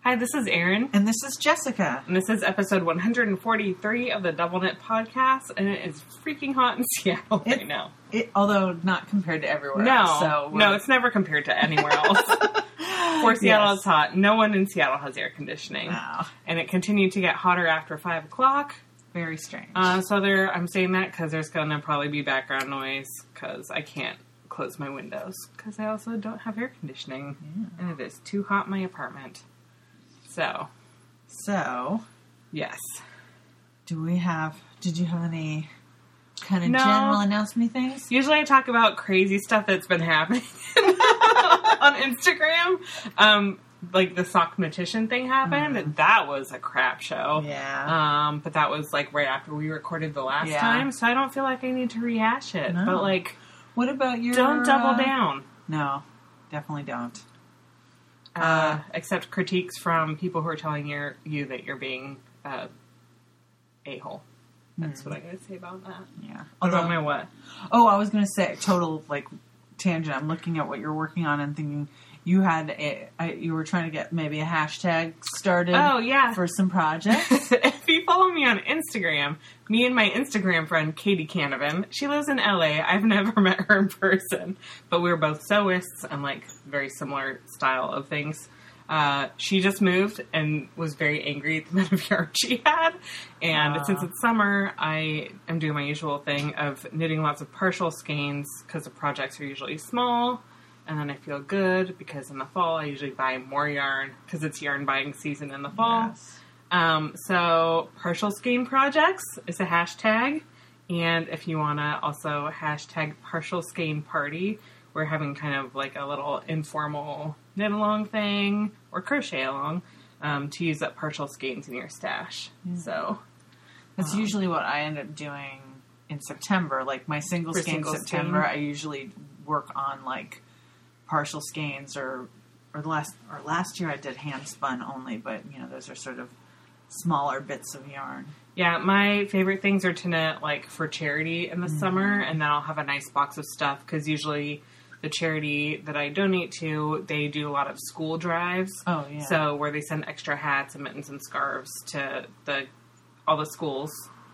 Hi, this is Erin. And this is Jessica. And this is episode 143 of the Double Knit Podcast, and it is freaking hot in Seattle right now. Although not compared to everywhere else. No, it's never compared to anywhere else. For Seattle, It's hot. No one in Seattle has air conditioning. No. And it continued to get hotter after 5 o'clock. Very strange. I'm saying that because there's going to probably be background noise because I can't close my windows because I also don't have air conditioning. Yeah. And it is too hot in my apartment. So, yes. Did you have any kind of general announcement things? Usually I talk about crazy stuff that's been happening on Instagram. Like the Sockmatician thing happened. Mm. That was a crap show. Yeah. But that was like right after we recorded the last time, so I don't feel like I need to rehash it. No. But like, what about your... Don't double down. No, definitely don't. Except critiques from people who are telling you that you're being a-hole. That's what I gotta say about that. Yeah. About my what? Oh, I was gonna say, total, like, tangent. I'm looking at what you're working on and thinking you had you were trying to get maybe a hashtag started. Oh, yeah. For some projects. If you follow me on Instagram, me and my Instagram friend, Katie Canavan, she lives in LA. I've never met her in person, but we were both sewists and like very similar style of things. She just moved and was very angry at the amount of yarn she had. And since it's summer, I am doing my usual thing of knitting lots of partial skeins because the projects are usually small. And then I feel good because in the fall I usually buy more yarn because it's yarn buying season in the fall. Yes. So partial skein projects is a hashtag. And if you want to also hashtag partial skein party, we're having kind of like a little informal knit along thing or crochet along to use up partial skeins in your stash. Mm. So that's usually what I end up doing in September. Like my single skein September, I usually work on like partial skeins or last year I did hand spun only, but you know, those are sort of smaller bits of yarn. Yeah, my favorite things are to knit like for charity in the summer, and then I'll have a nice box of stuff because usually the charity that I donate to, they do a lot of school drives. Oh, yeah. So where they send extra hats and mittens and scarves to all the schools.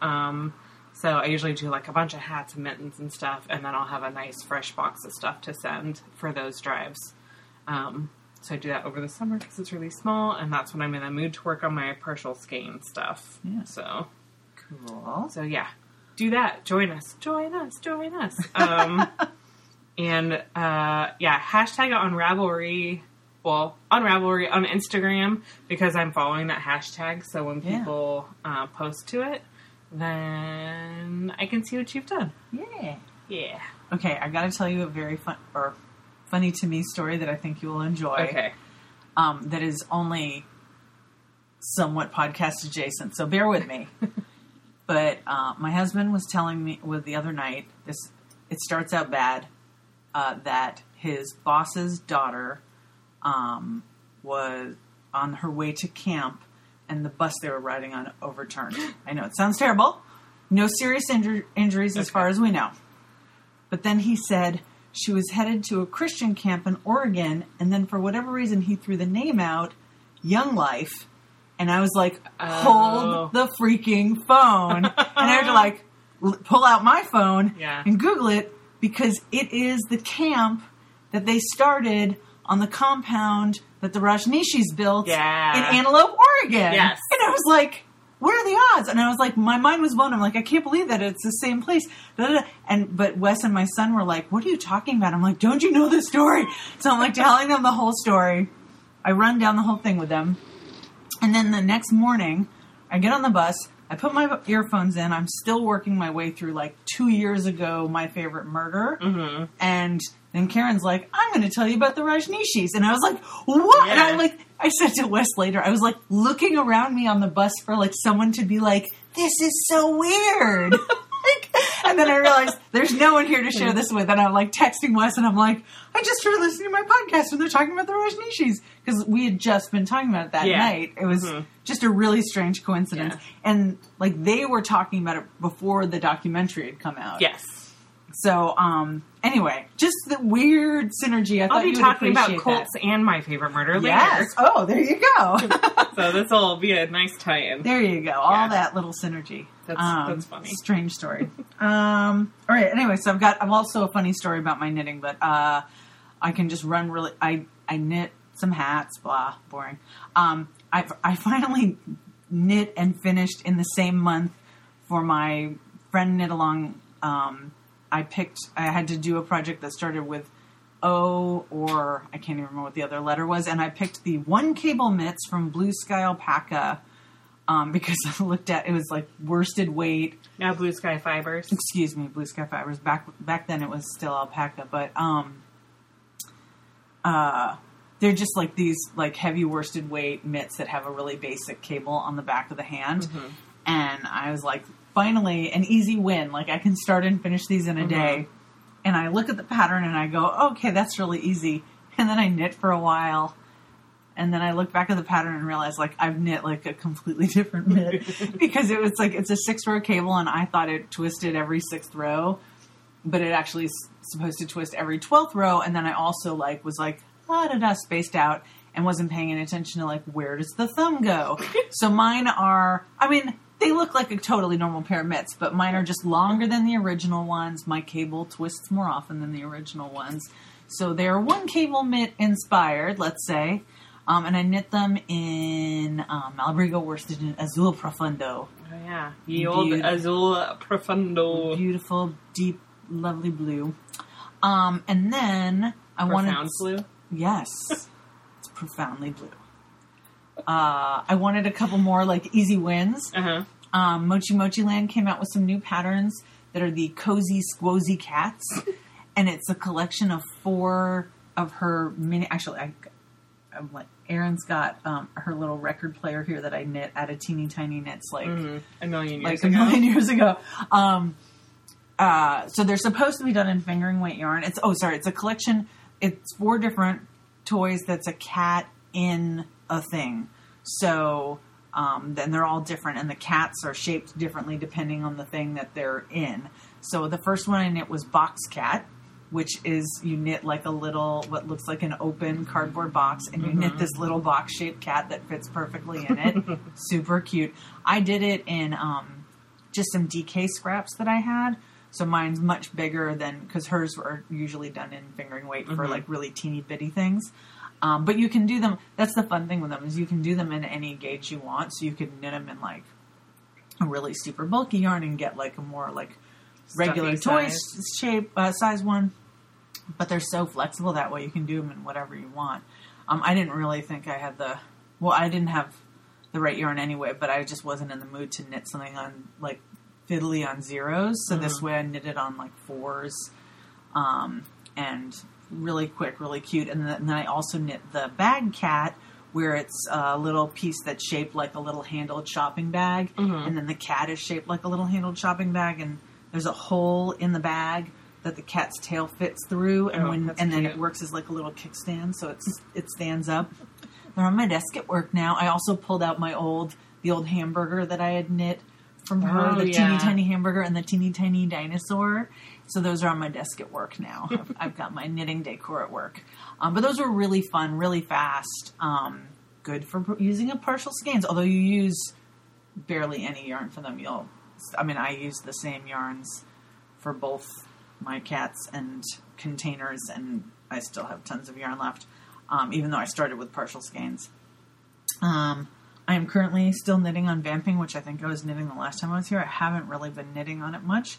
So I usually do like a bunch of hats and mittens and stuff, and then I'll have a nice fresh box of stuff to send for those drives. So I do that over the summer because it's really small, and that's when I'm in the mood to work on my partial skein stuff. Yeah. So cool. So yeah, do that. Join us. And hashtag it on Ravelry. Well, on Ravelry on Instagram because I'm following that hashtag. So when people post to it, then I can see what you've done. Yeah. Okay, I got to tell you a very funny to me story that I think you will enjoy. Okay. That is only somewhat podcast adjacent, so bear with me. But my husband was telling me the other night, it starts out bad, that his boss's daughter was on her way to camp and the bus they were riding on overturned. I know, it sounds terrible. No serious injuries as far as we know. But then he said she was headed to a Christian camp in Oregon, and then for whatever reason he threw the name out, Young Life, and I was like, hold the freaking phone. And I had to like pull out my phone and Google it because it is the camp that they started on the compound that the Rajneeshis built in Antelope, Oregon. Yes. And I was like, where are the odds? And I was like, my mind was blown. I'm like, I can't believe that it's the same place. But Wes and my son were like, what are you talking about? I'm like, don't you know the story? So I'm like telling them the whole story. I run down the whole thing with them. And then the next morning, I get on the bus. I put my earphones in. I'm still working my way through like 2 years ago, My Favorite Murder. Mm-hmm. And then Karen's like, I'm going to tell you about the Rajneeshis. And I was like, what? Yeah. And I said to Wes later, I was like looking around me on the bus for like someone to be like, this is so weird. And then I realized there's no one here to share this with. And I'm like texting Wes and I'm like, I just started listening to my podcast and they're talking about the Rajneeshis. Because we had just been talking about it that night. It was just a really strange coincidence. Yeah. And like they were talking about it before the documentary had come out. Yes. So, anyway, just the weird synergy. I thought I'll be you would talking about appreciate Colts and My Favorite Murder later. Yes. Oh, there you go. So this will be a nice tie-in. There you go. All that little synergy. That's funny. Strange story. All right. Anyway, so I've also a funny story about my knitting, but I can just run really. I knit some hats. Blah, boring. I finally knit and finished in the same month for my friend knit along. I had to do a project that started with O, or I can't even remember what the other letter was, and I picked the One Cable Mitts from Blue Sky Alpaca, because I looked at, it was like worsted weight. Now Blue Sky Fibers. Excuse me, Blue Sky Fibers. Back then it was still alpaca, but, they're just like these like heavy worsted weight mitts that have a really basic cable on the back of the hand. Mm-hmm. And I was like, finally, an easy win. Like, I can start and finish these in a day. And I look at the pattern and I go, okay, that's really easy. And then I knit for a while. And then I look back at the pattern and realize, like, I've knit, like, a completely different mitt. Because it was, like, it's a 6-row cable, and I thought it twisted every 6th row. But it actually is supposed to twist every 12th row. And then I also, like, was, like, spaced out. And wasn't paying any attention to, like, where does the thumb go? So mine are, I mean, they look like a totally normal pair of mitts, but mine are just longer than the original ones. My cable twists more often than the original ones. So they're One Cable Mitt inspired, let's say. And I knit them in Malabrigo worsted in Azul Profundo. Oh, yeah. The old Azul Profundo. Beautiful, deep, lovely blue. And then I wanted... Profound blue? Yes. Profoundly blue. I wanted a couple more like easy wins. Mochi Mochi Land came out with some new patterns that are the Cozy Squozy Cats, and it's a collection of 4 of her mini. Actually, I'm like, Erin's got her little record player here that I knit out of teeny tiny knits like a million years ago. So they're supposed to be done in fingering weight yarn. It's a collection. It's 4 different toys that's a cat in a thing. So then they're all different, and the cats are shaped differently depending on the thing that they're in. So the first one I knit was Box Cat, which is you knit like a little, what looks like an open cardboard box, and you knit this little box-shaped cat that fits perfectly in it. Super cute. I did it in just some DK scraps that I had. So mine's much bigger than, because hers are usually done in fingering weight for like really teeny bitty things. But you can do them, that's the fun thing with them, is you can do them in any gauge you want. So you could knit them in like a really super bulky yarn and get like a more like regular toy shape, size one. But they're so flexible that way you can do them in whatever you want. I didn't really think I had I didn't have the right yarn anyway, but I just wasn't in the mood to knit something on like fiddly on 0s. So this way I knitted on like 4s, and really quick, really cute. And then I also knit the Bag Cat, where it's a little piece that's shaped like a little handled shopping bag. And then the cat is shaped like a little handled shopping bag, and there's a hole in the bag that the cat's tail fits through, and then it works as like a little kickstand, so it stands up. They're on my desk at work now. I also pulled out the old hamburger that I had knit from her, teeny tiny hamburger and the teeny tiny dinosaur. So those are on my desk at work now. I've got my knitting decor at work. But those were really fun, really fast. Good for using a partial skeins, although you use barely any yarn for them. I use the same yarns for both my cats and containers, and I still have tons of yarn left, even though I started with partial skeins. I am currently still knitting on Vamping, which I think I was knitting the last time I was here. I haven't really been knitting on it much.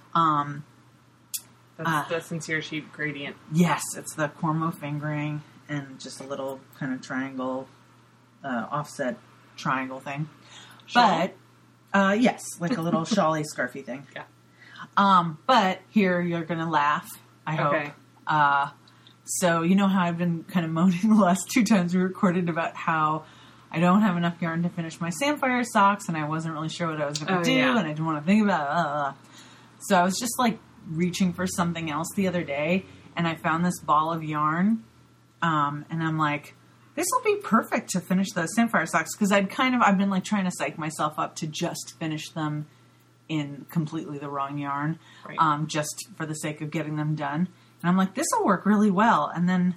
That's the Sincere Sheep gradient. Yes, it's the Cormo fingering and just a little kind of triangle, offset triangle thing. Shawl? But, yes, like a little shawly scarfy thing. Yeah. But here you're going to laugh, I hope. So you know how I've been kind of moaning the last 2 times we recorded about how I don't have enough yarn to finish my Samphire socks, and I wasn't really sure what I was going to do, and I didn't want to think about it. So I was just like reaching for something else the other day, and I found this ball of yarn, and I'm like, this will be perfect to finish the Samphire socks, because I've been like trying to psych myself up to just finish them in completely the wrong yarn, Right. just for the sake of getting them done. And I'm like, this will work really well. And then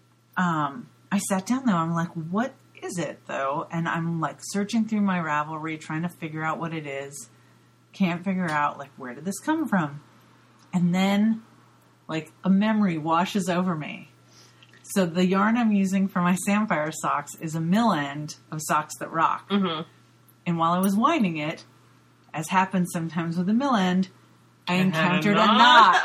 I sat down though. I'm like, what is it though? And I'm like searching through my Ravelry, trying to figure out what it is. Can't figure out like, where did this come from? And then like a memory washes over me. So the yarn I'm using for my Samphire socks is a mill end of Socks That Rock. Mm-hmm. And while I was winding it, as happens sometimes with a mill end, I encountered a knot.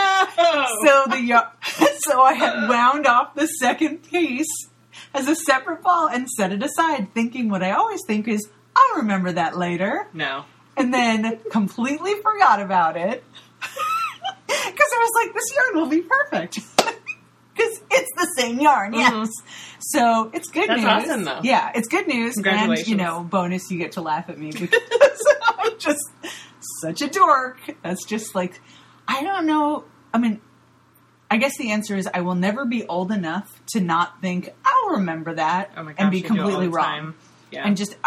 Oh no! So I had wound off the second piece as a separate ball and set it aside, thinking what I always think is, I'll remember that later. No. And then completely forgot about it. Because I was like, this yarn will be perfect. Because it's the same yarn, yes. Mm-hmm. So it's good news. That's awesome, though. Yeah, it's good news. Congratulations. And, bonus, you get to laugh at me because I'm just such a dork. That's just like, I don't know. I mean, I guess the answer is I will never be old enough to not think, I'll remember that Oh my gosh, and be you do it all completely the wrong. time. Yeah. And just,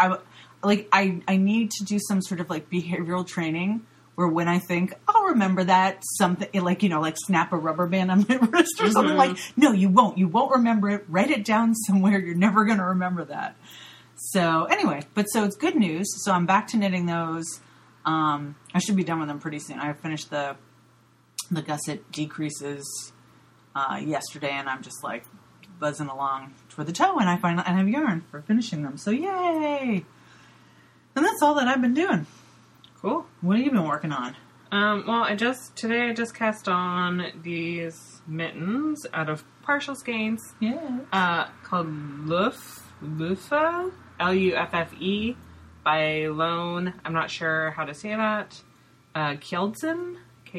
I need to do some sort of like behavioral training where when I think, I'll remember that, something like, like snap a rubber band on my wrist or something, like, no, you won't. You won't remember it. Write it down somewhere. You're never going to remember that. So anyway, so it's good news. So I'm back to knitting those. I should be done with them pretty soon. I finished the gusset decreases yesterday, and I'm just like buzzing along toward the toe, and I have yarn for finishing them. So yay! And that's all that I've been doing. Cool. What have you been working on? Well, today I just cast on these mittens out of partial skeins. Yeah. Called Luffe, Luffe, by Lone, I'm not sure how to say that, Kjeldsen,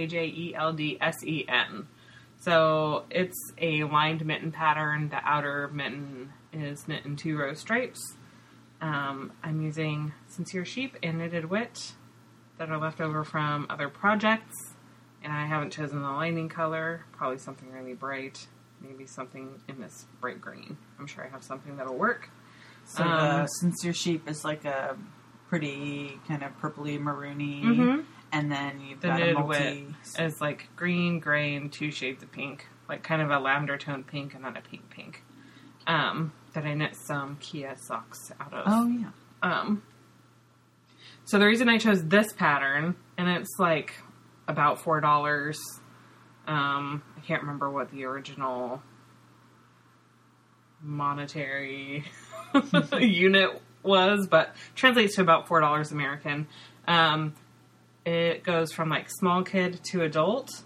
Kjeldsen. So it's a lined mitten pattern. The outer mitten is knit in 2 row stripes. I'm using Sincere Sheep and Knitted Wit that are left over from other projects, and I haven't chosen the lining color. Probably something really bright, maybe something in this bright green. I'm sure I have something that'll work. So the Sincere Sheep is like a pretty kind of purpley maroony, and then you've got a Knitted Wit multi. is like green, gray, and 2 shades of pink, like kind of a lavender tone pink and then a pink. That I knit some Kia socks out of. Oh yeah. So the reason I chose this pattern, and it's like about $4. I can't remember what the original monetary unit was, but translates to about $4 American. It goes from like small kid to adult,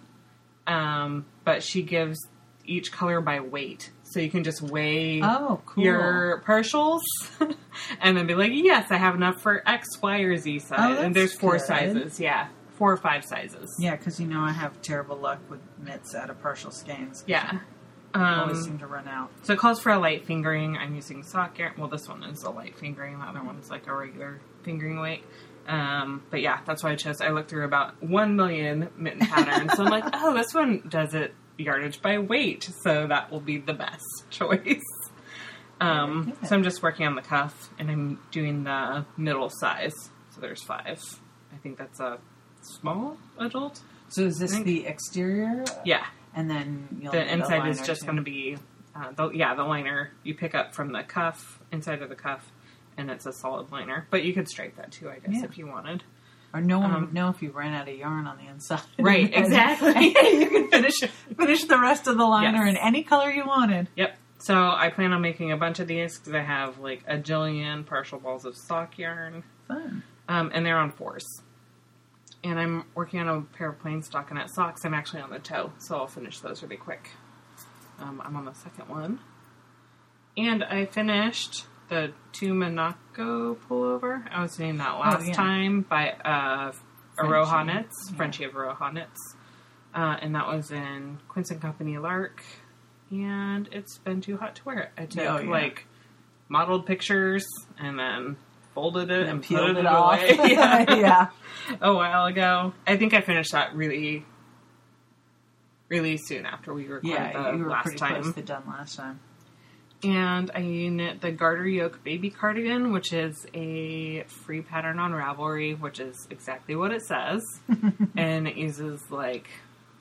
but she gives each color by weight. So you can just weigh your partials and then be like, yes, I have enough for X, Y, or Z size. And there's 4 sizes. Yeah. 4 or 5 sizes. Yeah, because I have terrible luck with mitts out of partial skeins. Yeah. Always seem to run out. So it calls for a light fingering. I'm using sock yarn. Well, this one is a light fingering. The other one is like a regular fingering weight. But yeah, that's why I chose. I looked through about 1 million mitten patterns. So I'm like, oh, this one does it yardage by weight, so that will be the best choice. So I'm just working on the cuff, and I'm doing the middle size. So there's 5. I think that's a small adult. So is this the exterior? Yeah. And then the inside is just going to be the liner you pick up from the cuff, inside of the cuff, and it's a solid liner. But you could stripe that too, I guess, if you wanted. Or no one would know if you ran out of yarn on the inside. Right, exactly. You can finish the rest of the liner in any color you wanted. Yep. So I plan on making a bunch of these because I have like a jillion partial balls of sock yarn. Fun. And they're on 4s. And I'm working on a pair of plain stockinette socks. I'm actually on the toe, so I'll finish those really quick. I'm on the second one. And I finished the 2 Monaco pullover. I was doing that last time by Aroha Knits, Frenchie of Aroha Knits. And that was in Quince & Company Lark. And it's been too hot to wear it. I took modeled pictures and then folded it and peeled put it off. away. Yeah. A while ago. I think I finished that really, really soon after we recorded you were last pretty time. close to done last time. And I knit the Garter Yoke Baby Cardigan, which is a free pattern on Ravelry, which is exactly what it says. And it uses like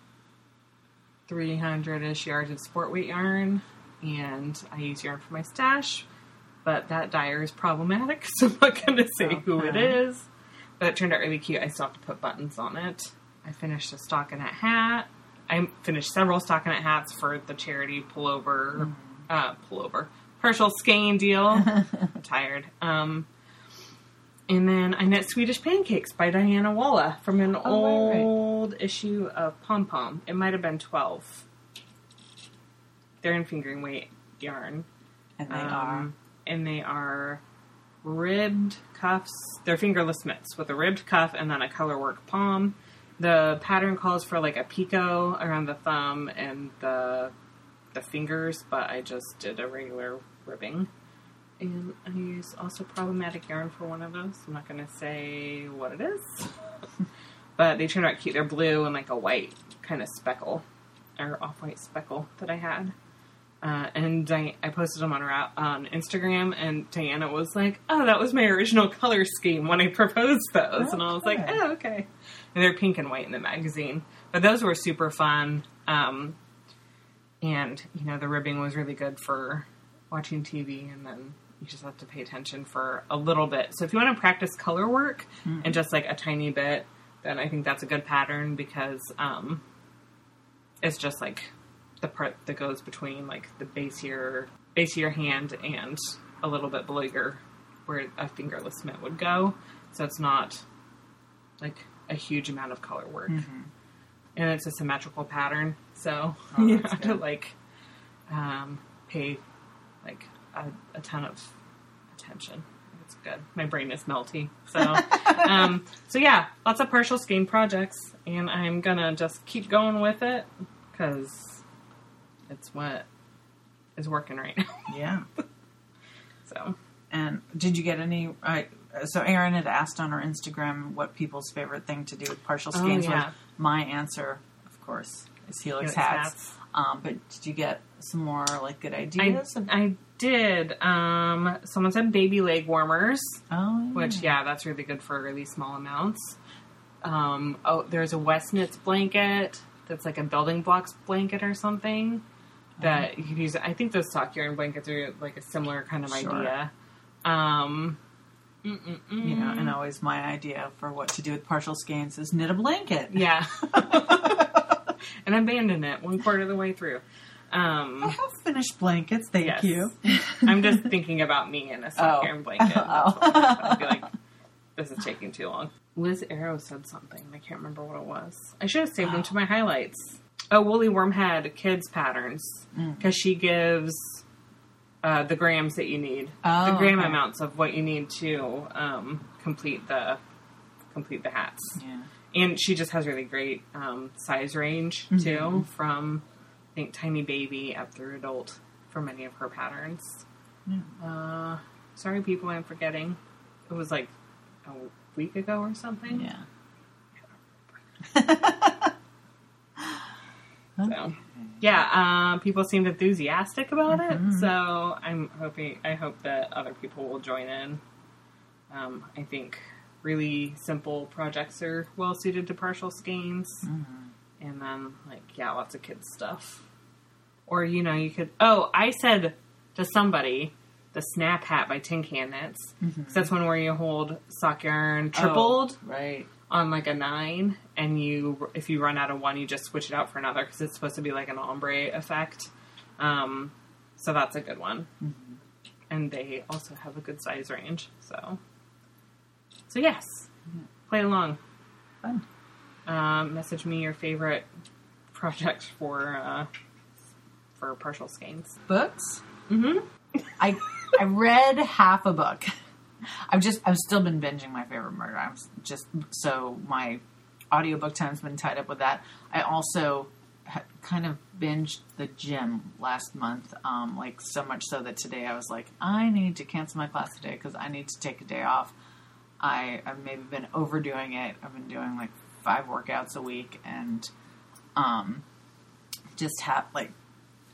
300-ish yards of sport weight yarn. And I use yarn for my stash. But that dyer is problematic, so I'm not going to say who it is. But it turned out really cute. I still have to put buttons on it. I finished a stockinette hat. I finished several stockinette hats for the charity pullover, partial skein deal. I'm tired. And then I knit Swedish Pancakes by Diana Walla from an old issue of Pom Pom. It might have been 12. They're in fingering weight yarn. And they are. And they are ribbed cuffs. They're fingerless mitts with a ribbed cuff and then a colorwork palm. The pattern calls for like a picot around the thumb and the fingers, but I just did a regular ribbing. And I use also problematic yarn for one of those. I'm not going to say what it is. But they turned out cute. They're blue and like a white kind of speckle, or off-white speckle that I had. And I posted them on Instagram, and Diana was like, "Oh, that was my original color scheme when I proposed those." And I was like, "Oh, okay." And they're pink and white in the magazine. But those were super fun. And, you know, the ribbing was really good for watching TV, and then you just have to pay attention for a little bit. So if you want to practice color work and just like a tiny bit, then I think that's a good pattern because it's just like the part that goes between like the base of your hand and a little bit below where a fingerless mitt would go. So it's not like a huge amount of color work. Mm-hmm. And it's a symmetrical pattern, so you have to like pay like a ton of attention. It's good. My brain is melty. So so yeah, lots of partial skein projects, and I'm gonna just keep going with it because it's what is working right now. Yeah. So. And did you get any? So Erin had asked on her Instagram what people's favorite thing to do with partial skeins was. My answer, of course, is Helix hats. But did you get some more like good ideas? I did. Someone said baby leg warmers. Oh, yeah. Which that's really good for really small amounts. There's a West Knits blanket that's like a building blocks blanket or something that you could use. I think those sock yarn blankets are like a similar kind of idea. You know, and always my idea for what to do with partial skeins is knit a blanket. Yeah. And abandon it 1/4 of the way through. I have finished blankets, thank you. I'm just thinking about me in a sock yarn blanket. I feel like this is taking too long. Liz Arrow said something. I can't remember what it was. I should have saved them to my highlights. Oh, Woolly Wormhead kids patterns. Because she gives the grams that you need. The gram amounts of what you need to complete the hats. Yeah. And she just has really great size range, too, from, I think, tiny baby up through adult for many of her patterns. Yeah. Sorry, people, I'm forgetting. It was like a week ago or something. Yeah. So, yeah, people seemed enthusiastic about it, so I hope that other people will join in. I think really simple projects are well suited to partial skeins, and then lots of kids stuff. Or you could. Oh, I said to somebody the Snap Hat by Tin Can Knits, because that's one where you hold sock yarn tripled, right? On like a 9, and if you run out of one, you just switch it out for another because it's supposed to be like an ombre effect. So that's a good one, and they also have a good size range. So yes, play along. Fun. Message me your favorite project for partial skeins. Books. I read half a book. I've still been binging my favorite murder. So my audiobook time's been tied up with that. I also kind of binged The Gym last month, so much so that today I was like, I need to cancel my class today because I need to take a day off. I've maybe been overdoing it. I've been doing like 5 workouts a week, and just have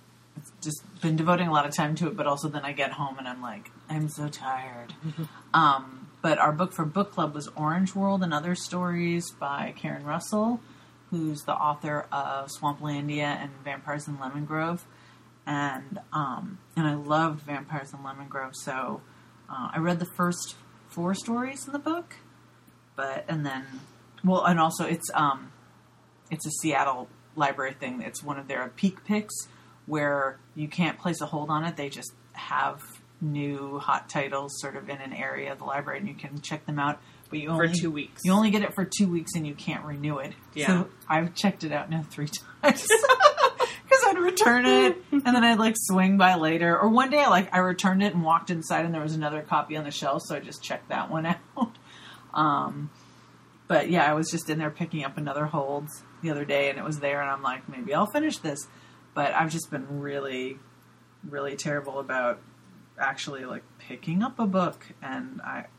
just been devoting a lot of time to it, but also then I get home and I'm like, I'm so tired. But our book for book club was Orange World and Other Stories by Karen Russell, who's the author of Swamplandia and Vampires in Lemon Grove. And I loved Vampires in Lemon Grove, so I read the first 4 stories in the book. And also it's a Seattle library thing. It's one of their peak picks where you can't place a hold on it. They just have new hot titles sort of in an area of the library, and you can check them out. But you only, for 2 weeks. You only get it for 2 weeks, and you can't renew it. Yeah. So I've checked it out now 3 times. Because I'd return it, and then I'd swing by later. Or one day I returned it and walked inside, and there was another copy on the shelf, so I just checked that one out. But yeah, I was just in there picking up another Holds the other day, and it was there, and I'm like, maybe I'll finish this. But I've just been really, really terrible about actually picking up a book, and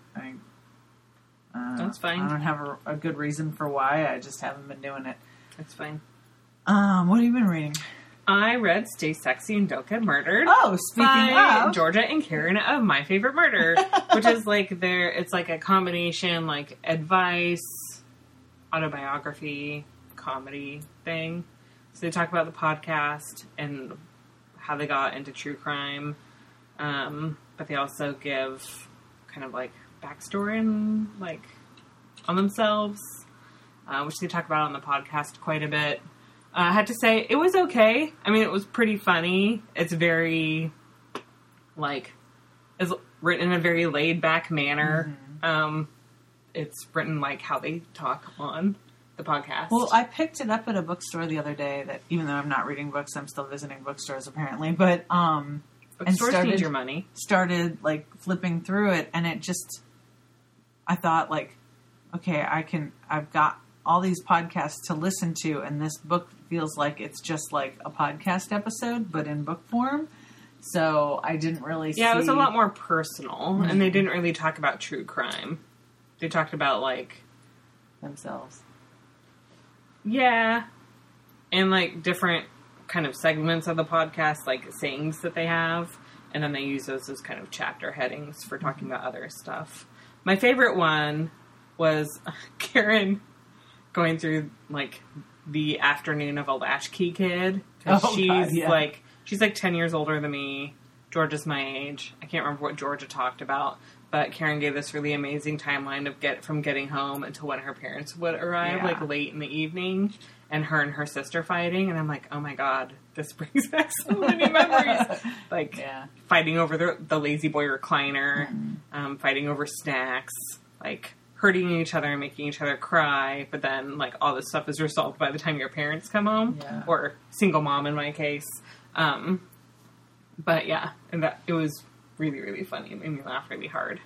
that's fine. I don't have a good reason for why. I just haven't been doing it. That's fine. What have you been reading? I read Stay Sexy and Don't Get Murdered. Oh, speaking by of Georgia and Karen of My Favorite Murder, which is it's a combination advice, autobiography, comedy thing. So they talk about the podcast and how they got into true crime, but they also give kind of backstory and on themselves, which they talk about on the podcast quite a bit. I had to say, it was okay. I mean, it was pretty funny. It's very, it's written in a very laid-back manner. Mm-hmm. It's written how they talk on the podcast. Well, I picked it up at a bookstore the other day that, even though I'm not reading books, I'm still visiting bookstores, apparently. But, bookstores need your money. Started, flipping through it, and it just, I thought, okay, I've got all these podcasts to listen to, and this book feels like it's just a podcast episode, but in book form. So I didn't really see... Yeah, it was a lot more personal, and they didn't really talk about true crime. They talked about, themselves. Yeah. And, different kind of segments of the podcast, sayings that they have, and then they use those as kind of chapter headings for talking about other stuff. My favorite one was Karen going through, the afternoon of a latchkey kid. She's 10 years older than me. Georgia's my age. I can't remember what Georgia talked about, but Karen gave this really amazing timeline of from getting home until when her parents would arrive, late in the evening, and her sister fighting, and I'm like, oh my god, this brings back so many memories. Fighting over the lazy boy recliner, fighting over snacks, hurting each other and making each other cry, but then all this stuff is resolved by the time your parents come home, or single mom in my case. But yeah, and that it was really, really funny. It made me laugh really hard.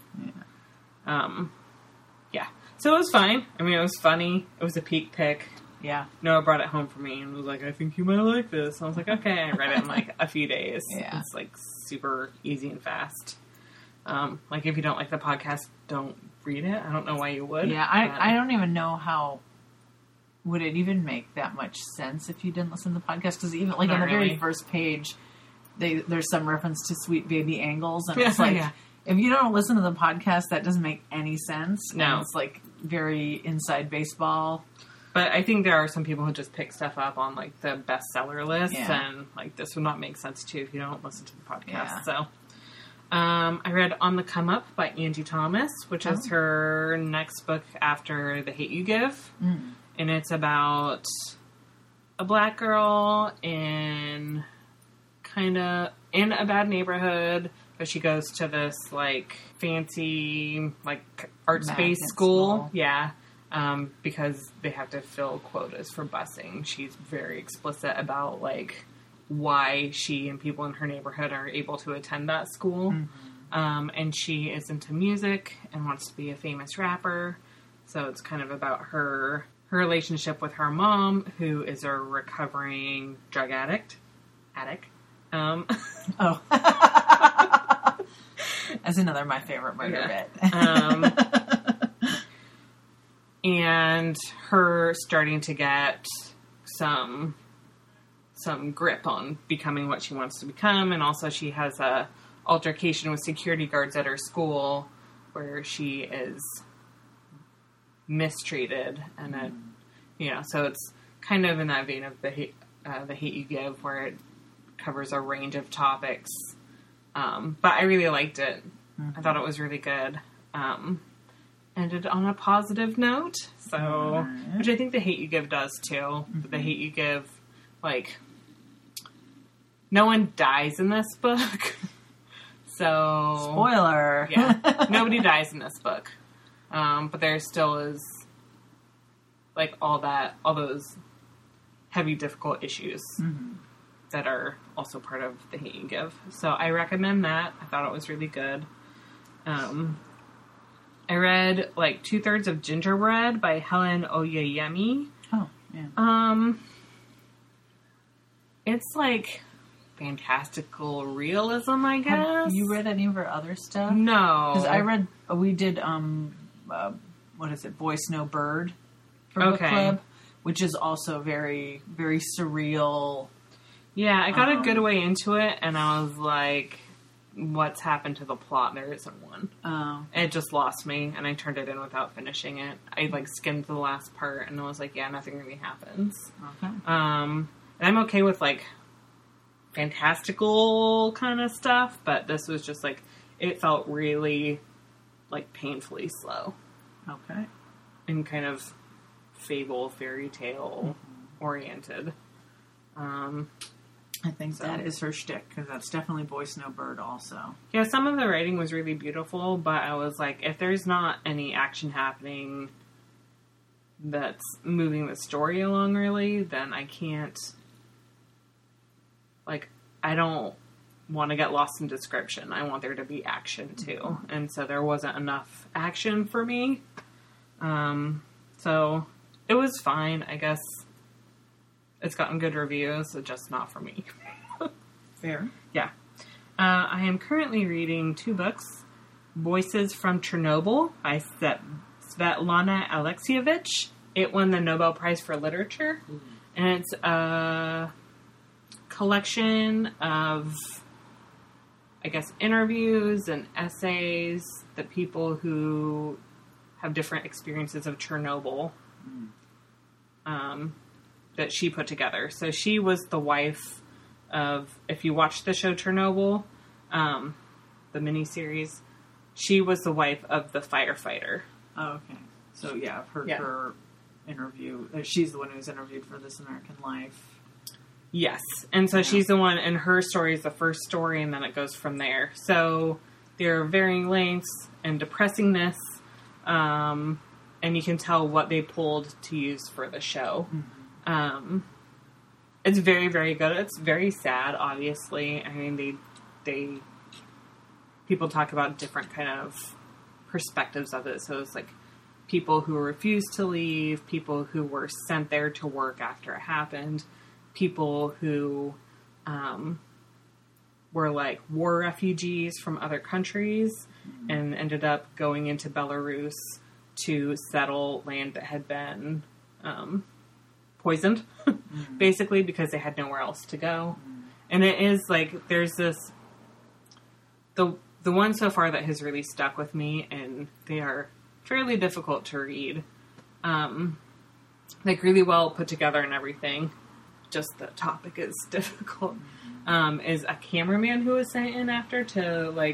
Yeah. So it was fine. I mean, it was funny. It was a peak pick. Yeah. Noah brought it home for me and was like, I think you might like this. And I was like, okay. I read it in a few days. Yeah. It's super easy and fast. If you don't like the podcast, don't read it. I don't know why you would. Yeah, I don't even know how would it even make that much sense if you didn't listen to the podcast, because even on the very first page there's some reference to Sweet Baby Angles, and it's if you don't listen to the podcast, that doesn't make any sense. No. And it's very inside baseball. But I think there are some people who just pick stuff up on the bestseller list, and this would not make sense too if you don't listen to the podcast. Yeah. So I read On the Come Up by Angie Thomas, which is her next book after The Hate U Give. And it's about a black girl in a bad neighborhood, but she goes to this fancy art space school. Yeah. Because they have to fill quotas for busing. She's very explicit about why she and people in her neighborhood are able to attend that school. And she is into music and wants to be a famous rapper. So it's kind of about her relationship with her mom, who is a recovering drug addict. That's another my favorite murder bit. And her starting to get some some grip on becoming what she wants to become. And also she has a altercation with security guards at her school where she is mistreated. And, so it's kind of in that vein of the Hate U Give, where it covers a range of topics. But I really liked it. I thought it was really good. Ended on a positive note, which I think The Hate U Give does too. But The Hate U Give, no one dies in this book. So spoiler. Yeah, nobody dies in this book. But there still is all those heavy, difficult issues that are also part of The Hate U Give. So I recommend that. I thought it was really good. I read 2/3 of Gingerbread by Helen Oyeyemi. Oh, yeah. It's fantastical realism, I guess. Have you read any of her other stuff? No. Because we did, what is it, Boy Snow Bird for book club, which is also very, very surreal. Yeah, I got a good way into it, and I was like, what's happened to the plot? There isn't one. Oh. It just lost me, and I turned it in without finishing it. I skimmed the last part, and I was like, yeah, nothing really happens. Okay. And I'm okay with fantastical kind of stuff, but this was just it felt really painfully slow. Okay. And kind of fable, fairy tale oriented. I think that is her shtick, because that's definitely Boy Snow Bird also. Yeah, some of the writing was really beautiful, but I was like, if there's not any action happening that's moving the story along really, then I can't, I don't want to get lost in description. I want there to be action too. And so there wasn't enough action for me. So it was fine, I guess. It's gotten good reviews, so just not for me. Fair. Yeah. I am currently reading 2 books. Voices from Chernobyl by Svetlana Alexievich. It won the Nobel Prize for Literature. And it's a collection of, I guess, interviews and essays that people who have different experiences of Chernobyl that she put together. So she was the wife of, if you watch the show Chernobyl, the miniseries, she was the wife of the firefighter. Oh, okay. So yeah, I've heard her interview. She's the one who was interviewed for This American Life. Yes. And so she's the one, and her story is the first story, and then it goes from there. So there are varying lengths and depressingness, and you can tell what they pulled to use for the show. It's very, very good. It's very sad, obviously. I mean, people talk about different kind of perspectives of it. So it's people who refused to leave, people who were sent there to work after it happened, people who were war refugees from other countries and ended up going into Belarus to settle land that had been poisoned, basically, because they had nowhere else to go. And it is there's this, the one so far that has really stuck with me, and they are fairly difficult to read, really well put together and everything, just the topic is difficult, is a cameraman who was sent in after to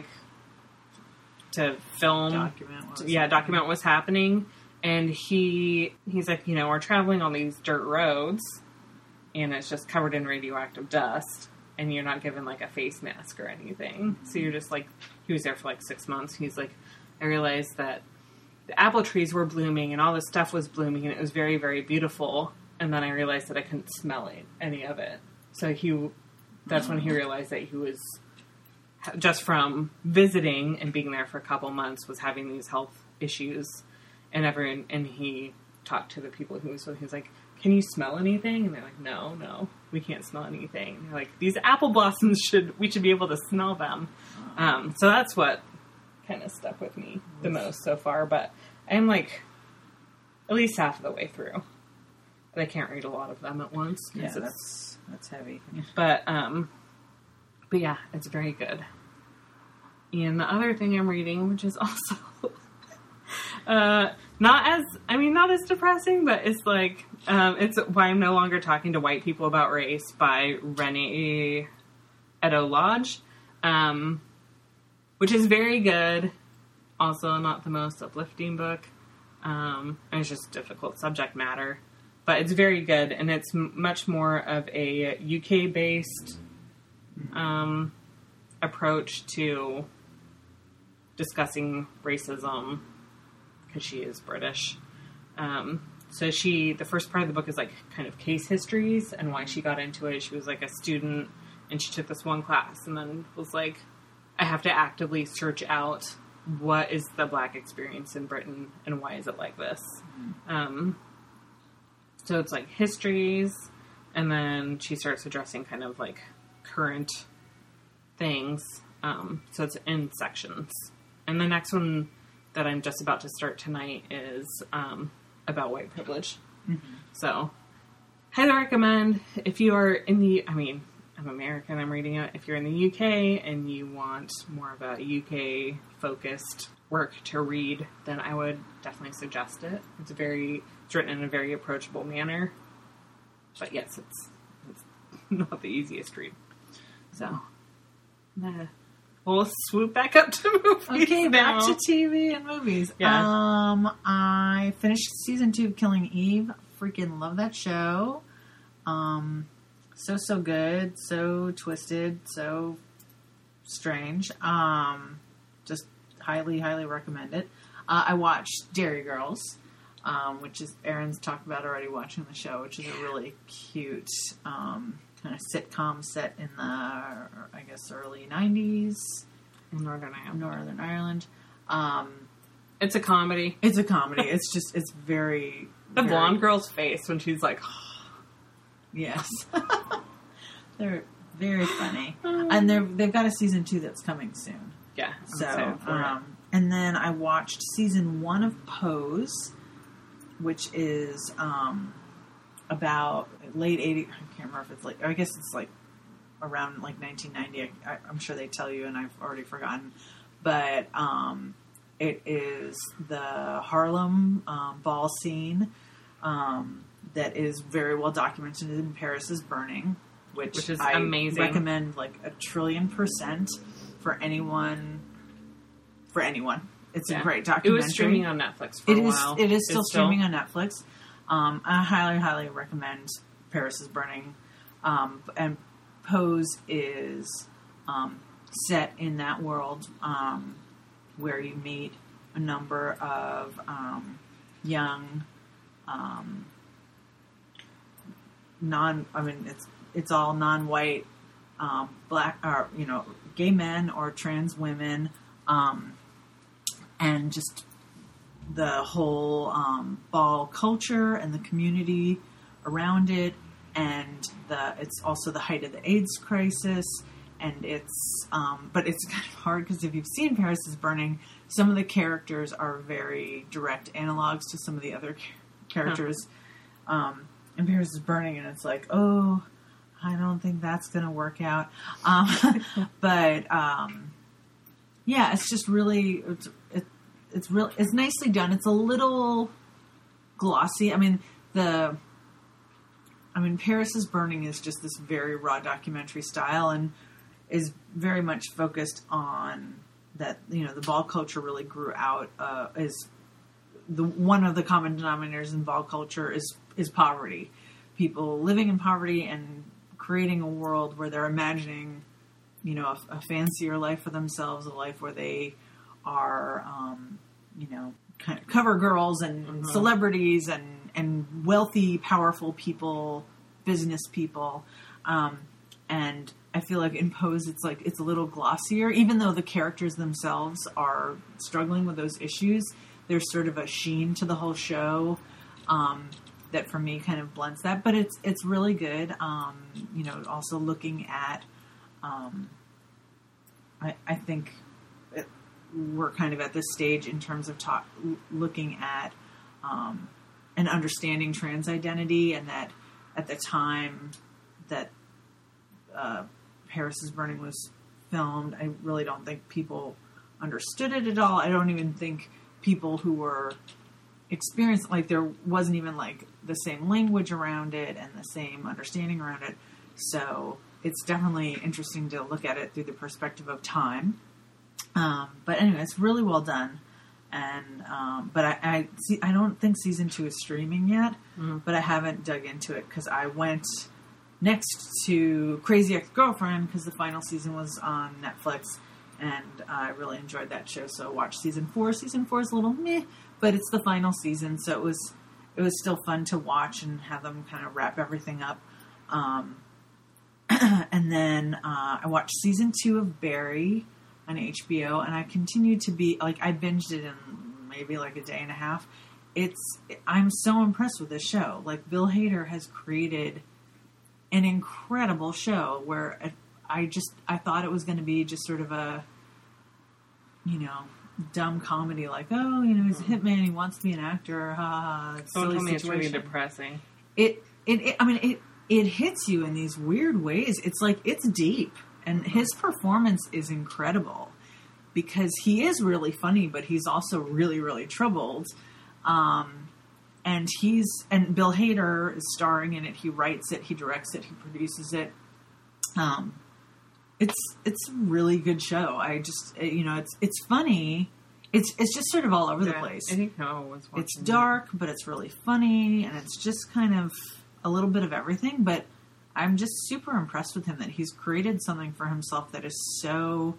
film, document what's happening. And he's like, we're traveling on these dirt roads, and it's just covered in radioactive dust, and you're not given a face mask or anything. So you're just he was there for 6 months. He's like, I realized that the apple trees were blooming and all this stuff was blooming, and it was very, very beautiful. And then I realized that I couldn't smell any of it. So that's when he realized that he was, just from visiting and being there for a couple months, was having these health issues. And he talked to the people who was with him. He was like, can you smell anything? And they're like, no, we can't smell anything. And they're like, these apple blossoms we should be able to smell them. So that's what kind of stuck with me the most so far. But I'm at least half of the way through. But I can't read a lot of them at once. Yeah, that's heavy. But yeah, it's very good. And the other thing I'm reading, which is also not as depressing, but it's like, it's Why I'm No Longer Talking to White People About Race by Renee Edo Lodge, which is very good. Also not the most uplifting book. And it's just difficult subject matter. But it's very good, and it's much more of a UK-based approach to discussing racism, because she is British. So the first part of the book is like kind of case histories and why she got into it. She was like a student, and she took this one class, and then was like, I have to actively search out what is the Black experience in Britain, and why is it like this? So it's like histories, and then she starts addressing kind of like current things. So it's in sections. And the next one that I'm just about to start tonight is about white privilege. Mm-hmm. So highly recommend if you are I'm American, I'm reading it. If you're in the UK and you want more of a UK focused work to read, then I would definitely suggest it. It's written in a very approachable manner. But yes, it's not the easiest read. So, we'll swoop back up to movies. Okay, now. back to TV and movies. Yeah. I finished season 2 of Killing Eve. Freaking love that show. So good, so twisted, so strange. Just highly recommend it. I watched Dairy Girls, which is Erin's talked about already watching the show, which is a really cute kind of sitcom set in the, I guess, early 90s. Northern Ireland. It's a comedy. It's very... The blonde girl's face when she's like... Yes. They're very funny. And they've got a season 2 that's coming soon. Yeah. So, and then I watched season 1 of Pose, which is about late 80s. I can't remember if it's I guess it's around 1990. I'm sure they tell you, and I've already forgotten. But it is the Harlem ball scene that is very well documented in Paris is Burning, which is amazing. I recommend 1,000,000,000% for anyone. It's a great documentary. It was streaming on Netflix for a while. It is still streaming on Netflix. I highly recommend Paris is Burning. And Pose is set in that world where you meet a number of young it's all non-white black or gay men or trans women, and just the whole ball culture and the community around it, and it's also the height of the AIDS crisis, and it's but it's kind of hard because if you've seen Paris is Burning, some of the characters are very direct analogs to some of the other characters in Paris is Burning, and it's like, oh, I don't think that's going to work out. But yeah, it's just really it's nicely done. It's a little glossy. Paris is Burning is just this very raw documentary style and is very much focused on that. The ball culture really grew out. Is one of the common denominators in ball culture is poverty. People living in poverty and creating a world where they're imagining, a fancier life for themselves, a life where they are, kind of cover girls and celebrities and wealthy, powerful people, business people. And I feel like in Pose, it's a little glossier, even though the characters themselves are struggling with those issues. There's sort of a sheen to the whole show that for me kind of blends that, but it's really good. Also looking at, I think we're kind of at this stage in terms of looking at and understanding trans identity, and that at the time that Paris is Burning was filmed, I really don't think people understood it at all. I don't even think people who were experienced, like, there wasn't even like the same language around it and the same understanding around it. So it's definitely interesting to look at it through the perspective of time. But anyway, it's really well done. And, but I don't think season 2 is streaming yet, but I haven't dug into it because I went next to Crazy Ex-Girlfriend because the final season was on Netflix, and I really enjoyed that show. So I watched season 4. Season 4 is a little meh, but it's the final season, so it was still fun to watch and have them kind of wrap everything up. And then I watched season 2 of Barry on HBO, and I continued to be, like, I binged it in maybe like a day and a half. I'm so impressed with this show. Like, Bill Hader has created an incredible show where I thought it was going to be just sort of a, dumb comedy, like, oh, he's a hitman, he wants to be an actor, ha ha. Don't tell me it's really depressing. It hits you in these weird ways. It's like, it's deep. And his performance is incredible because he is really funny, but he's also really, really troubled. And Bill Hader is starring in it. He writes it, he directs it, he produces it. It's a really good show. It's funny. It's just sort of all over the place. I think Noah was watching. It's dark, but it's really funny, and it's just kind of a little bit of everything, but I'm just super impressed with him that he's created something for himself that is so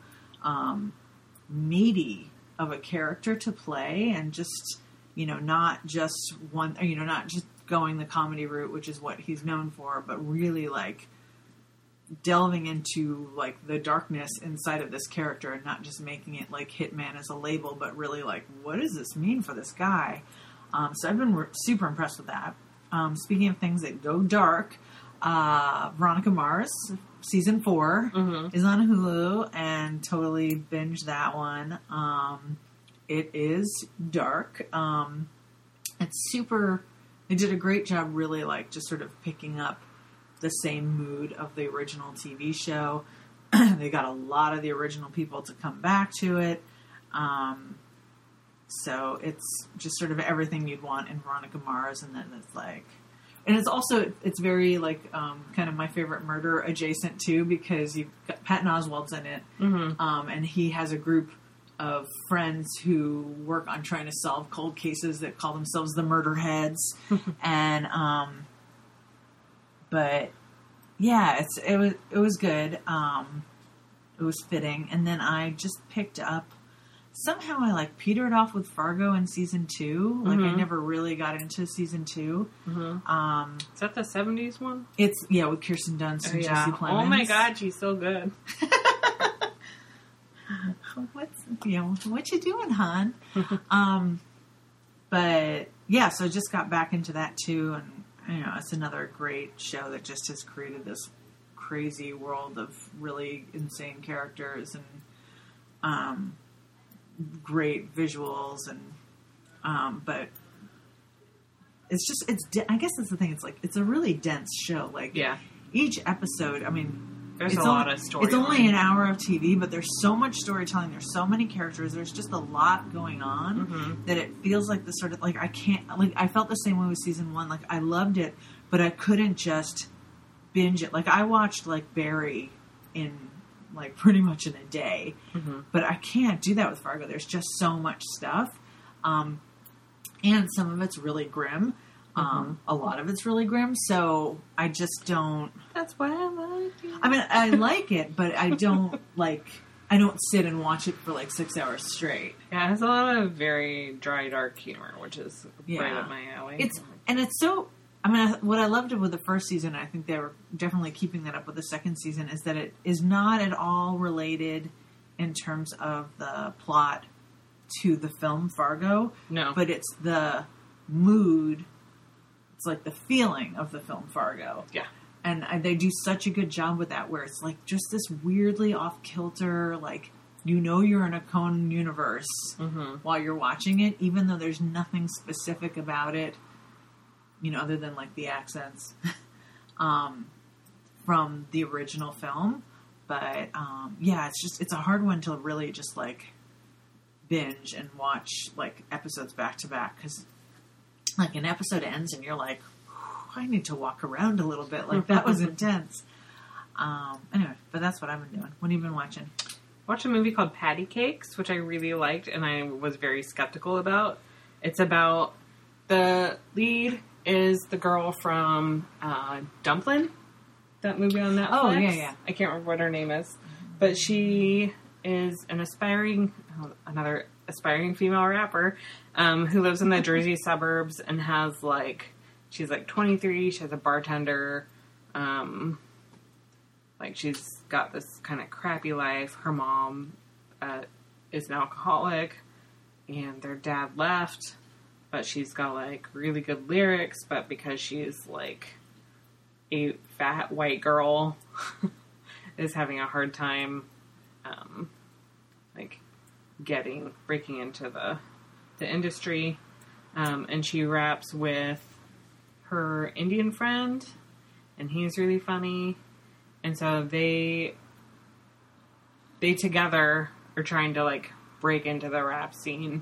meaty of a character to play, and just, not just one, not just going the comedy route, which is what he's known for, but really, like, delving into, like, the darkness inside of this character and not just making it like Hitman as a label, but really, like, what does this mean for this guy? So I've been super impressed with that. Speaking of things that go dark, Veronica Mars season 4 is on Hulu, and totally binge that one. It is dark. It's super, they did a great job really, like, just sort of picking up the same mood of the original TV show. They got a lot of the original people to come back to it. So it's just sort of everything you'd want in Veronica Mars, and then it's like, and it's also, it's very, like, kind of my favorite murder adjacent too, because you've got Patton Oswalt's in it, and he has a group of friends who work on trying to solve cold cases that call themselves the Murder Heads, and but yeah, it was good. It was fitting, and then I just picked up. Somehow I, like, petered off with Fargo in season 2. Like, I never really got into season 2. Is that the 70s one? It's, with Kirsten Dunst and Jesse Plemons. Oh my god, she's so good. What you doing, hon? But yeah, so I just got back into that too, and it's another great show that just has created this crazy world of really insane characters and great visuals, and but it's just, I guess that's the thing, it's like, it's a really dense show. Like, each episode, I mean, there's a lot of story. It's only an hour of TV, but there's so much storytelling, there's so many characters, there's just a lot going on that it feels like the sort of, like, I felt the same way with season 1. Like, I loved it, but I couldn't just binge it. Like, I watched, like, Barry in, like, pretty much in a day, but I can't do that with Fargo. There's just so much stuff, and some of it's really grim. A lot of it's really grim, so I just don't. That's why I like it. I mean, I like it, but I don't I don't sit and watch it for like 6 hours straight. Yeah, it has a lot of very dry, dark humor, which is right up my alley. It's so. I mean, what I loved with the first season, and I think they were definitely keeping that up with the second season, is that it is not at all related in terms of the plot to the film Fargo. No. But it's the mood, it's like the feeling of the film Fargo. Yeah. And they do such a good job with that, where it's like just this weirdly off-kilter, like, you're in a Conan universe while you're watching it, even though there's nothing specific about it other than like the accents from the original film. But yeah, it's a hard one to really just like binge and watch like episodes back to back, because like an episode ends and you're like, I need to walk around a little bit. Like that was intense. Anyway, but that's what I've been doing. What have you been watching? Watched a movie called Patty Cakes, which I really liked and I was very skeptical about. It's about, the lead is the girl from Dumplin', that movie on Netflix. Oh, yeah. I can't remember what her name is. But she is another aspiring female rapper who lives in the Jersey suburbs and has like, she's like 23, she has a bartender, like she's got this kind of crappy life. Her mom is an alcoholic and their dad left, but she's got like really good lyrics, but because she's like a fat white girl is having a hard time like breaking into the industry, and she raps with her Indian friend and he's really funny, and so they together are trying to like break into the rap scene,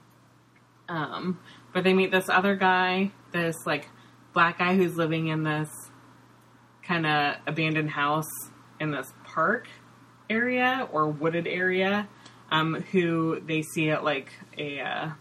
but they meet this other guy, this like black guy who's living in this kind of abandoned house in this park area or wooded area, who they see at like a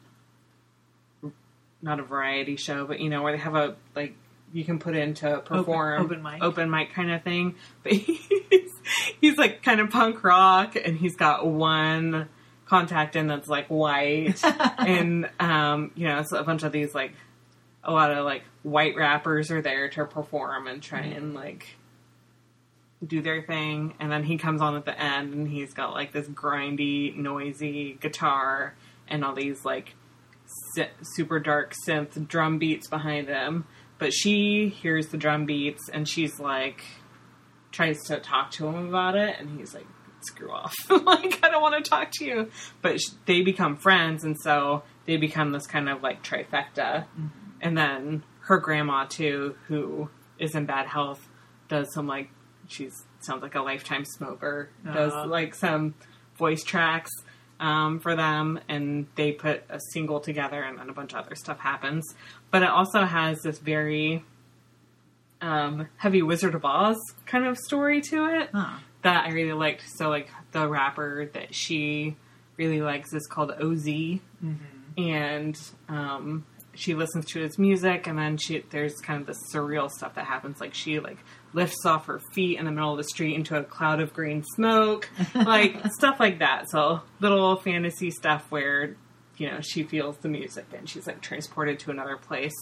not a variety show, but where they have a like you can put in to perform open mic kind of thing. But he's like kind of punk rock, and he's got one contact in that's like white, and it's a bunch of these like a lot of like white rappers are there to perform and try and like do their thing, and then he comes on at the end and he's got like this grindy, noisy guitar and all these like super dark synth drum beats behind him. But she hears the drum beats and she's like tries to talk to him about it, and he's like, screw off. Like, I don't want to talk to you. But they become friends, and so they become this kind of like trifecta. Mm-hmm. And then her grandma too, who is in bad health, does some like, sounds like a lifetime smoker, does like some voice tracks for them, and they put a single together, and then a bunch of other stuff happens. But it also has this very heavy Wizard of Oz kind of story to it that I really liked. So like the rapper that she really likes is called OZ, and she listens to his music, and then there's kind of this surreal stuff that happens. Like she like lifts off her feet in the middle of the street into a cloud of green smoke, like stuff like that. So little fantasy stuff where, she feels the music and she's like transported to another place.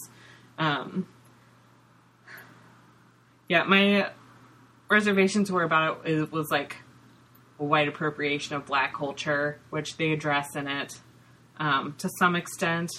Yeah, my reservations were about it was like a white appropriation of black culture, which they address in it to some extent.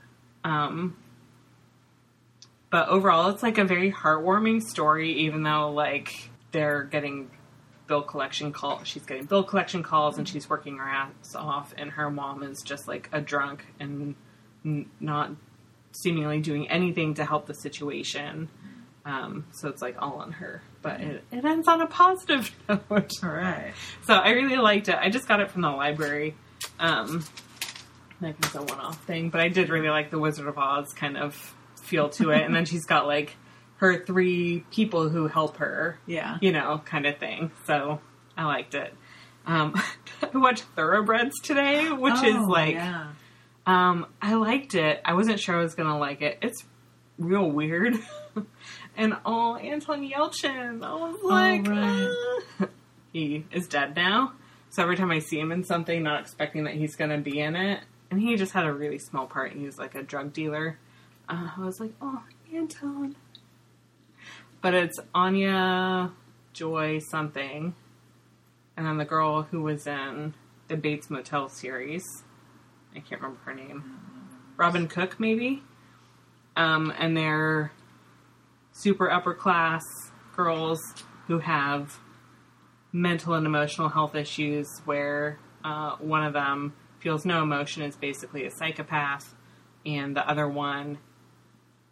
But overall, it's like a very heartwarming story, even though like they're getting bill collection calls. She's getting bill collection calls, and she's working her ass off, and her mom is just like a drunk and not seemingly doing anything to help the situation. So it's like all on her, but it ends on a positive note. All right. So I really liked it. I just got it from the library. Like it's a one-off thing, but I did really like the Wizard of Oz kind of feel to it. And then she's got like her 3 people who help her, kind of thing. So I liked it. I watched Thoroughbreds today, which is like, I liked it. I wasn't sure I was going to like it. It's real weird. And Anton Yelchin, I was like, he is dead now. So every time I see him in something, not expecting that he's going to be in it, and he just had a really small part. He was like a drug dealer. I was like, oh, Anton. But it's Anya Joy something. And then the girl who was in the Bates Motel series. I can't remember her name. Robin Cook, maybe? And they're super upper class girls who have mental and emotional health issues where one of them feels no emotion, is basically a psychopath, and the other one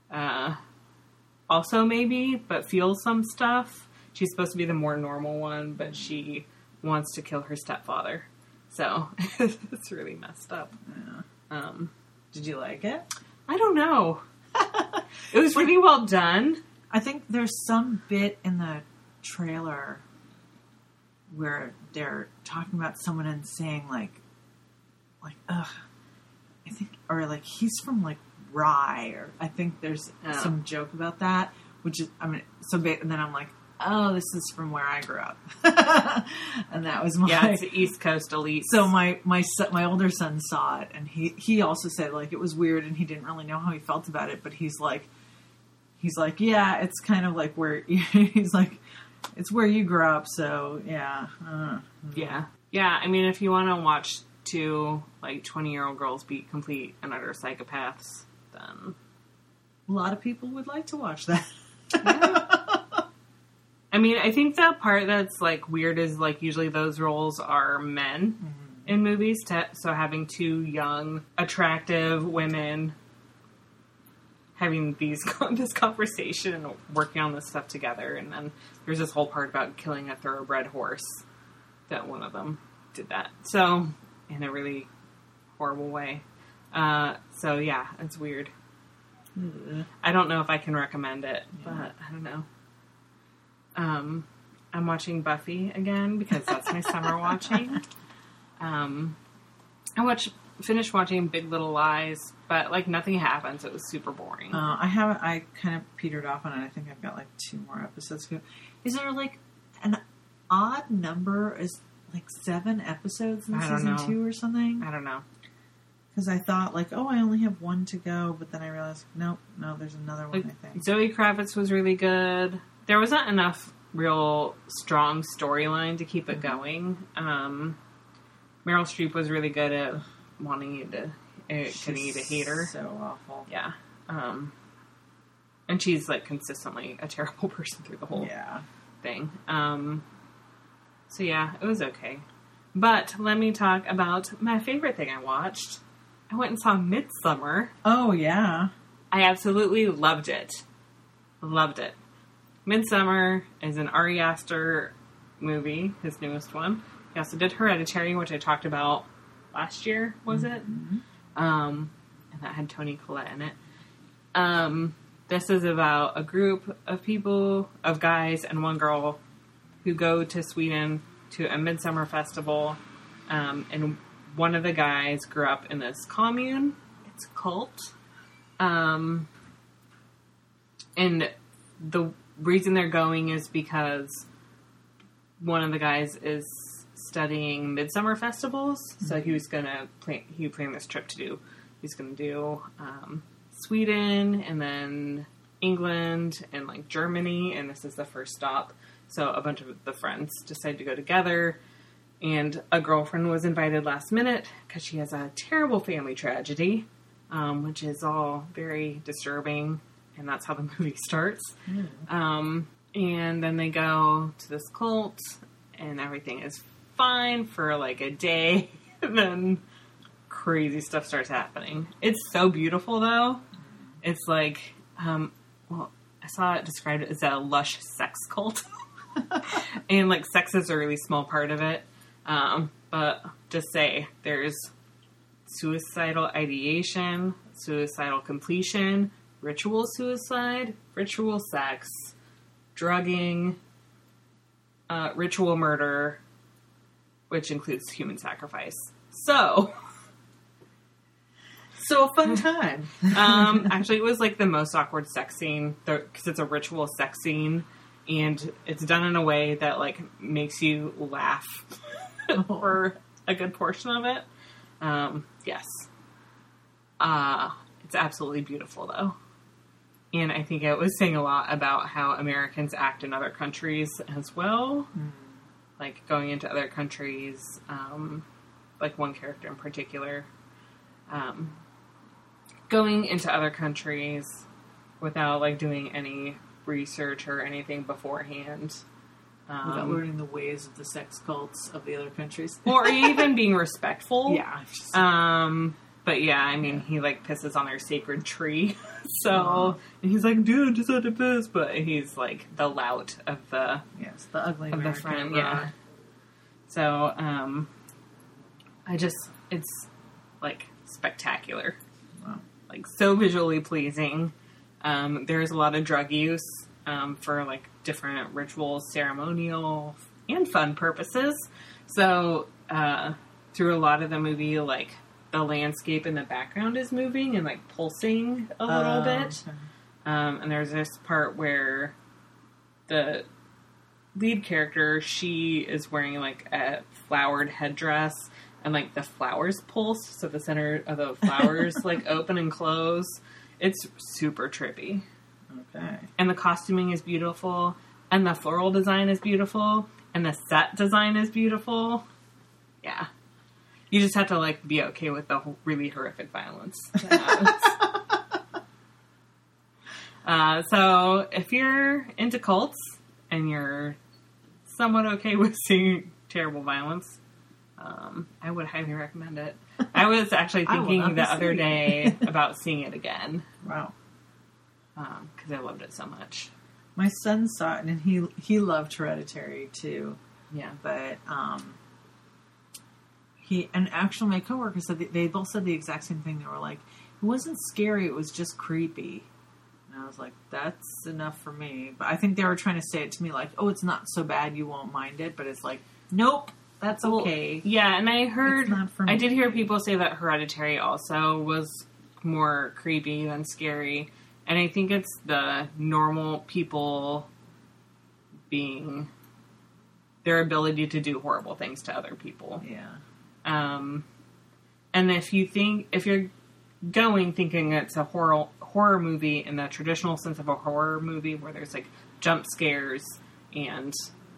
also maybe, but feels some stuff. She's supposed to be the more normal one, but she wants to kill her stepfather. So it's really messed up. Yeah. Did you like it? I don't know. It was really well done. I think there's some bit in the trailer where they're talking about someone and saying like, ugh, I think, or like, he's from like Rye, or I think there's some joke about that, which is, I mean, so, and then I'm like, oh, this is from where I grew up. And that was my... it's the East Coast elite. So my older son saw it, and he also said, like, it was weird, and he didn't really know how he felt about it, but he's like, yeah, it's kind of like where... He's like, it's where you grew up, so, yeah. Yeah. Yeah, I mean, if you want to watch two, like, 20-year-old girls be complete and utter psychopaths, then... A lot of people would like to watch that. Yeah. I mean, I think the part that's, like, weird is, like, usually those roles are men in movies. So having two young, attractive women having this conversation and working on this stuff together. And then there's this whole part about killing a thoroughbred horse that one of them did that. So, in a really horrible way. So, yeah, it's weird. I don't know if I can recommend it, but I don't know. I'm watching Buffy again because that's my summer watching. I finished watching Big Little Lies, but like nothing happens. It was super boring. I kind of petered off on it. I think I've got like 2 more episodes to go. Is there like an odd number? Is like 7 episodes in season 2 or something? I don't know. Because I thought like, oh, I only have 1 to go, but then I realized, no, there's another one. Like, I think Zoe Kravitz was really good. There wasn't enough real strong storyline to keep it going. Meryl Streep was really good at wanting you to getting you to hate her. So awful. Yeah. And she's like consistently a terrible person through the whole thing. So yeah, it was okay. But let me talk about my favorite thing I watched. I went and saw Midsommar. Oh yeah. I absolutely loved it. Loved it. Midsommar is an Ari Aster movie, his newest one. He also did Hereditary, which I talked about last year, was it? And that had Toni Collette in it. This is about a group of people, of guys and one girl, who go to Sweden to a midsummer festival. And one of the guys grew up in this commune. It's a cult. And the reason they're going is because one of the guys is studying midsummer festivals. So he was gonna planned this trip to do. He's gonna do Sweden and then England and like Germany, and this is the first stop. So a bunch of the friends decided to go together, and a girlfriend was invited last minute because she has a terrible family tragedy, which is all very disturbing. And that's how the movie starts. And then they go to this cult, and everything is fine for like a day. And then crazy stuff starts happening. It's so beautiful, though. It's like, I saw it described as a lush sex cult. And like sex is a really small part of it. But just say there's suicidal ideation, suicidal completion, ritual suicide, ritual sex, drugging, ritual murder, which includes human sacrifice. So a fun time. Actually, it was like the most awkward sex scene because it's a ritual sex scene, and it's done in a way that like makes you laugh for a good portion of it. Yes. It's absolutely beautiful, though. And I think it was saying a lot about how Americans act in other countries as well. Like, going into other countries, like one character in particular, going into other countries without, like, doing any research or anything beforehand. Without learning the ways of the sex cults of the other countries. Or even being respectful. Yeah. But yeah, I mean, he like pisses on their sacred tree. So, and he's like, dude, just had to piss. But he's like the lout of the the ugly of the American friend. broad. Yeah. So, it's like spectacular. Wow. Like so visually pleasing. There's a lot of drug use for like different rituals, ceremonial and fun purposes. So through a lot of the movie, like the landscape in the background is moving and like pulsing a little bit. Okay. And there's this part where the lead character, she is wearing like a flowered headdress. And, like, the flowers pulse, so the center of the flowers, like, open and close. It's super trippy. Okay. And the costuming is beautiful. And the floral design is beautiful. And the set design is beautiful. Yeah. You just have to, like, be okay with the really horrific violence. So, if you're into cults and you're somewhat okay with seeing terrible violence... I would highly recommend it. I was actually thinking the other day about seeing it again. Wow. Because I loved it so much. My son saw it, and he loved Hereditary, too. Yeah. But, and actually my coworker said, they both said the exact same thing. They were like, it wasn't scary, it was just creepy. And I was like, that's enough for me. But I think they were trying to say it to me like, oh, it's not so bad, you won't mind it. But it's like, nope. That's okay. Well, yeah, and I did hear people say that Hereditary also was more creepy than scary. And I think it's the normal people being their ability to do horrible things to other people. Yeah. And if you're going thinking it's a horror movie in the traditional sense of a horror movie where there's like jump scares and,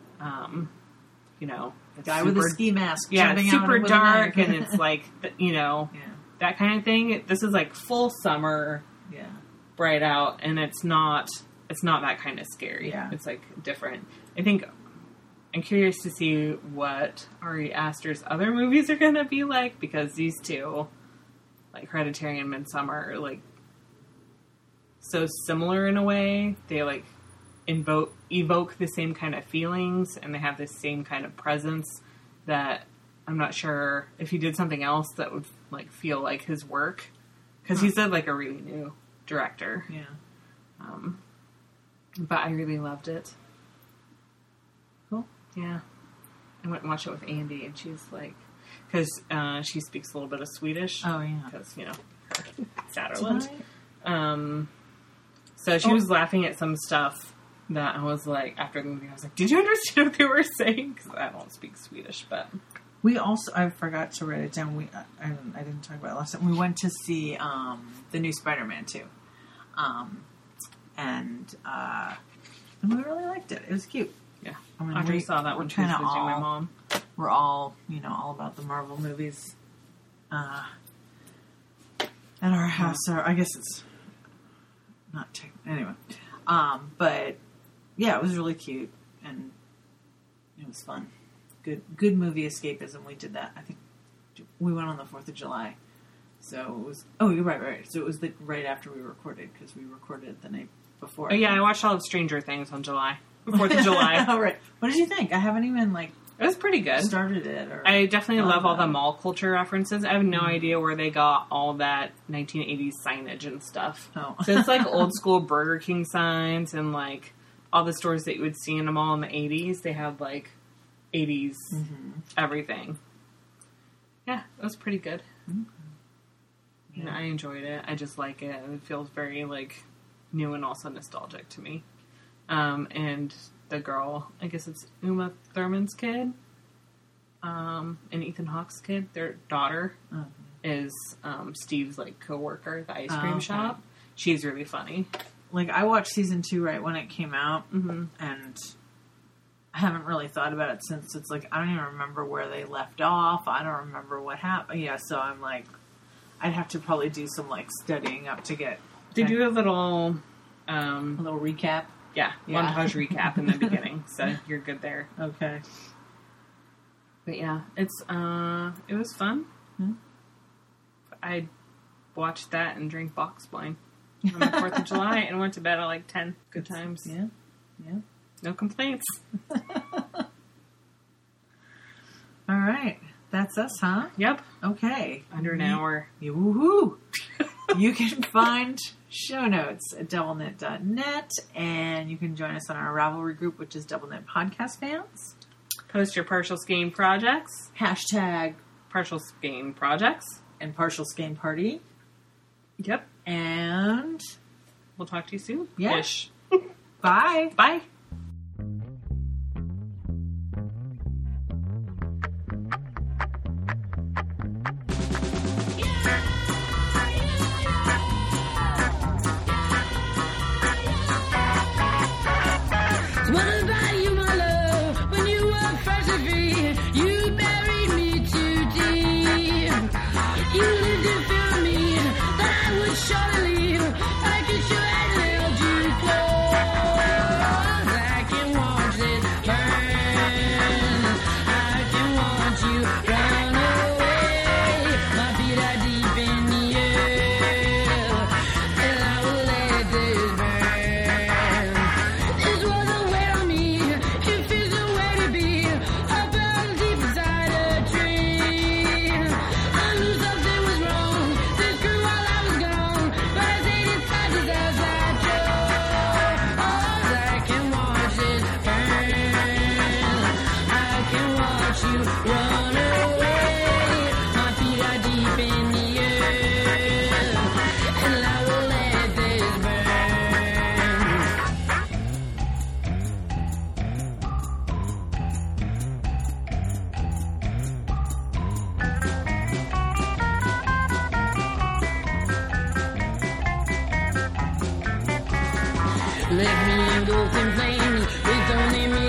Guy with a ski mask. Yeah, it's super dark, and it's like, that kind of thing. This is like full summer, bright out, and it's not that kind of scary. Yeah. It's like different. I think I'm curious to see what Ari Aster's other movies are going to be like, because these two, like Hereditary and Midsommar, are like so similar in a way. They like evoke the same kind of feelings, and they have the same kind of presence that I'm not sure if he did something else that would like feel like his work, because he's like a really new director. Yeah. But I really loved it. Cool. Yeah. I went and watched it with Andy, and she's like, because she speaks a little bit of Swedish. Oh yeah. Because Saturland. So she was laughing at some stuff that I was like, after the movie, I was like, did you understand what they were saying? Because I don't speak Swedish, but... We also, I forgot to write it down, I didn't talk about it last time, we went to see the new Spider-Man 2. And we really liked it. It was cute. Yeah. I mean, Audrey saw that when she was visiting my mom. We're all, all about the Marvel movies at our house. Or I guess it's not... Anyway. But... Yeah, it was really cute, and it was fun. Good movie escapism. We did that. I think we went on the 4th of July. So it was... Oh, you're right. So it was right after we recorded, because we recorded it the night before. Oh, yeah, I watched all of Stranger Things on 4th of July. Oh, right. What did you think? I haven't even, it was pretty good. Started it. I definitely love all the mall culture references. I have no idea where they got all that 1980s signage and stuff. Oh. So it's like old school Burger King signs, and like all the stores that you would see in a mall in the 80s, they had like 80s everything. Yeah, it was pretty good. Mm-hmm. Yeah. I enjoyed it. I just like it. It feels very like new and also nostalgic to me. And the girl, I guess it's Uma Thurman's kid, and Ethan Hawke's kid, their daughter, is Steve's like coworker at the ice cream shop. She's really funny. Like, I watched season 2 right when it came out, and I haven't really thought about it since. It's like, I don't even remember where they left off. I don't remember what happened. Yeah, so I'm like, I'd have to probably do some like studying up to get. They do a little recap. Yeah, montage recap in the beginning, so you're good there. Okay. But yeah, it was fun. Mm-hmm. I watched that and drank box wine on the 4th of July and went to bed at like 10. Good times. Yeah. Yeah. No complaints. All right. That's us, huh? Yep. Okay. Under an hour. Woohoo! You can find show notes at doublenet.net, and you can join us on our Ravelry group, which is DoubleNet Podcast Fans. Post your partial skein projects. Hashtag Partial skein projects. and partial skein party. Yep. And We'll talk to you soon. Yeah. Ish. bye. Bye. What about you, my love? When you were fresh and free, you buried me too deep. You lived in fear of me, that I would surely leave. I could sure have held you close. I can watch it burn. I can watch you run away. My feet are deep in the earth, and I will let this burn. This wasn't where on me, it feels the way to be. I felt deep inside a tree. I knew something was wrong, this grew while I was gone. But I stayed inside just as I chose. I can watch it burn. I can watch you run away. My feet are deep in the earth, and I will let this burn. Left me engulfed in flames with only me